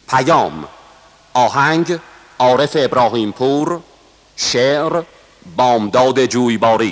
پیام. آهنگ عارف ابراهیم پور. شعر بامداد جویباری.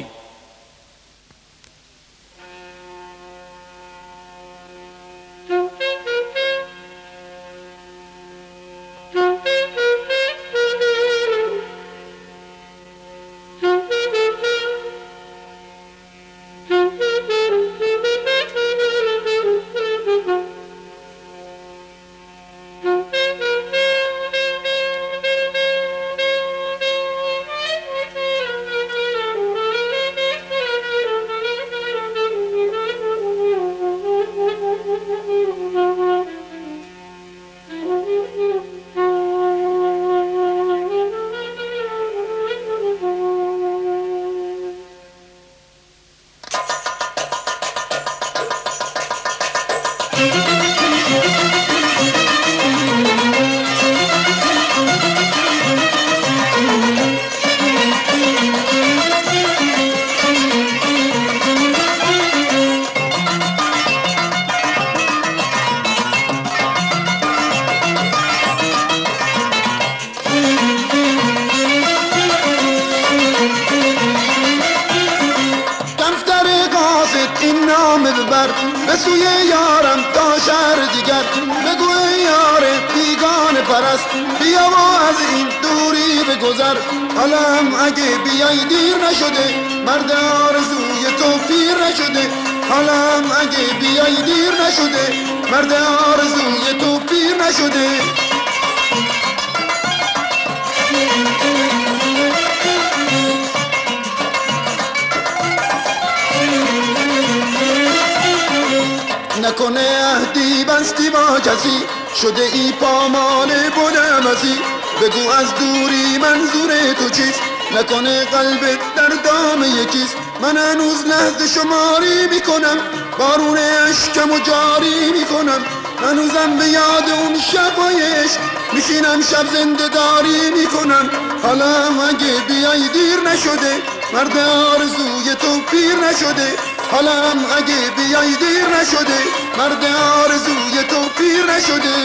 ببر به سوی یارم تا شهر دیگر، بگو ای یار بیگانه پرست بیا و از این دوری بگذر. حالم اگه بیای دیر نشده، مرد آرزوی تو پیر نشده. حالم اگه بیای دیر نشده، مرد آرزوی تو پیر نشده. نکنه عهدی بستی با کسی، شده ای پامال بلمسی. بگو از دوری منظور تو چیست، نکنه قلبت در دام یکیست. من هنوز لحظه شماری میکنم، بارون اشکم و جاری میکنم. هنوزم به یاد اون شبایش میشینم، شب زنده داری میکنم. حالا اگه بیای دیر نشده، مرد آرزوی تو پیر نشده. حالا اگه بیای دیر نشده، مرد آرزوی تو پیر نشده.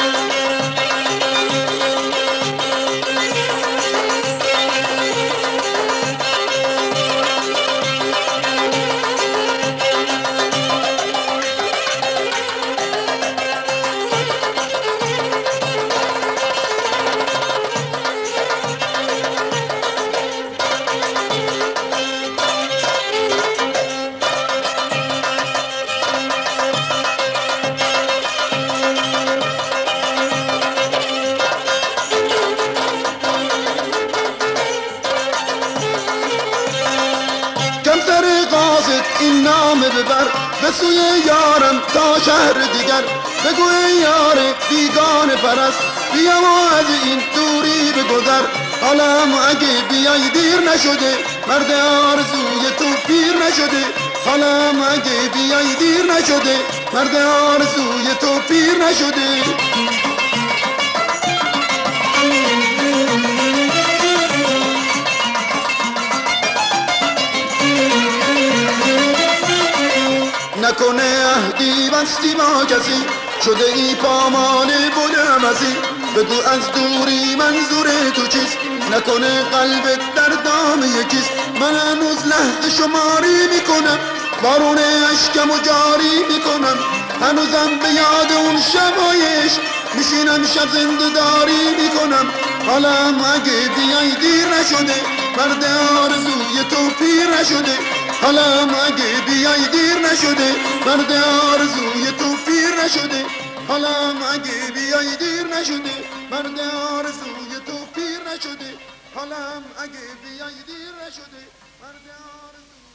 این نامه ببر به سوی یارم تا شهر دیگر، بگو ای یار بیگانه پرست بیا و از این دوری بگذر. حالم اگه بیای دیر نشده، مرد آرزوی تو پیر نشده. حالم اگه بیای دیر نشده، مرد آرزوی تو پیر نشده. نکنه عهدی بستی با کسی، شده ای پامال بلمسی. بگو از دوری منظور تو چیست، نکنه قلبت در دام یکیست. من هنوز لحظه شماری میکنم، بارون اشکم و جاری میکنم. هنوزم به یاد اون شبایش میشینم، شب زنده داری میکنم. حالا اگه بیای دیر نشده، مرد آرزوی تو پیر نشده. حالا اگه بیای دیر نشده، مرد آرزوی تو پیر نشده. حالا اگه بیای دیر نشده، مرد آرزوی تو پیر نشده. حالا اگه بیای دیر نشده، مرد آرزوی